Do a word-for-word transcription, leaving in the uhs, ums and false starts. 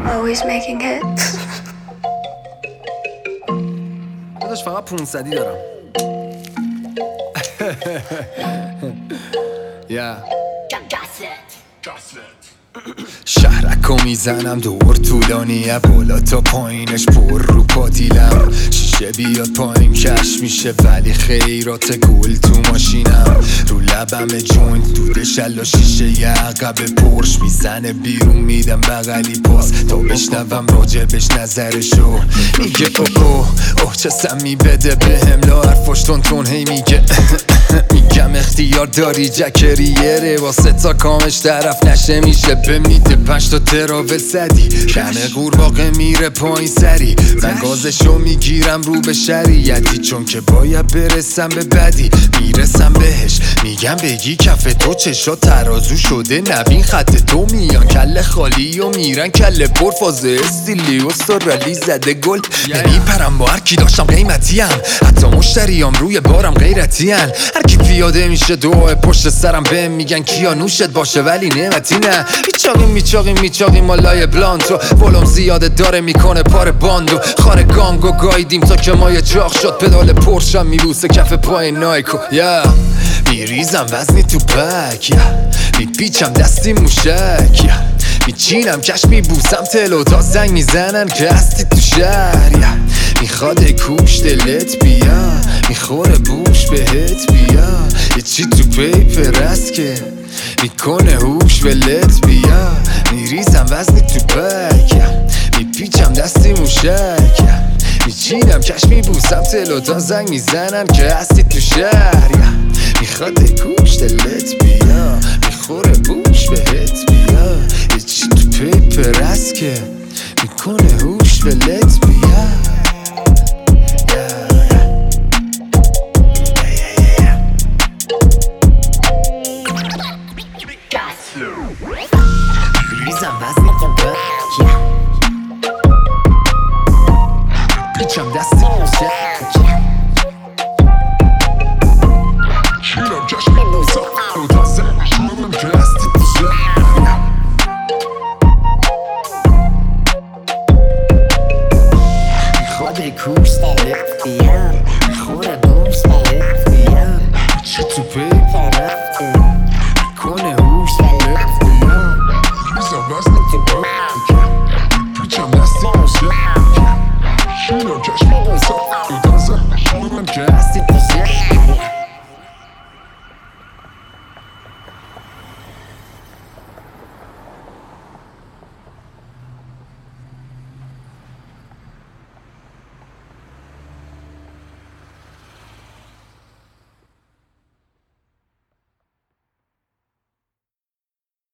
Always making hits. داداش فقط پونصدی دارم. یا شهرکو میزنم دور طولانیه، بالا تا پایینش پر رو پاتیلم. شیشه بیاد پایین کش میشه ولی خیرات گل تو ماشینم. رو لبم جوینت دوده شل و شیشه یه عقب پرش میزنه بیرون میدم بغلی پاس تا بشنوم راجبش نظرشو. میگه اوه اوه اوه چه سمی بده بهم لا حرفاش تون تون هی میگه میگم اختیار داری جکریره واسه تا کامش طرف نشه میشه بمیده پنج تا تراول سدی کمه قورباغه میره پایین سری من گازشو میگیرم رو به شریعتی چون که باید برسم به بدی میرسم بهش میگم بگی کف تو چشا ترازو شده نبین خط تو میان کل خالی و میرن کل پر فازه استیلی و سرالی زده گل نمیپرم با هر کی داشتم قیمتی هم حتی مشتریام روی بارم غیرتی هن هر کی پیاده میشه دو پشت سرم بهم میگن کیا نوشت باشه ولی نعمتی نه میچاقیم میچاقیم میچاقیم مالای بلانتو ولوم زیاده داره میکنه پار باندو خاره گانگو گایدیم تا که مایه چاق شد پدال پرشم میبوسه کف پای نایکو یا میریزم وزنی تو پک یا میپیچم دستی موشک یا میچینم کش میبوسم تلو تا زنگ میزنن که هستی تو شهر یا میخواد کوش دلت بیا میخوره بوش بهت بیا یه چی تو پیپر است که میکنه هوش ولت بیا میریزم وزنی تو پک میپیچم دستی موشک میچینم کش میبوسم تلو تا زنگ میزنن که هستی تو شهر میخواد کوش دلت بیا میخوره بوش بهت بیا یه چی تو پیپر است که میکنه هوش ولت بیا ریزم وزن تو پیچم دستی موشه چیرم جشن میبوزم رو تازه شونم که هستی تو شهر میخواد کوش دلت بیا میخوره بوش بهت بیا چی تو پیپر میکنه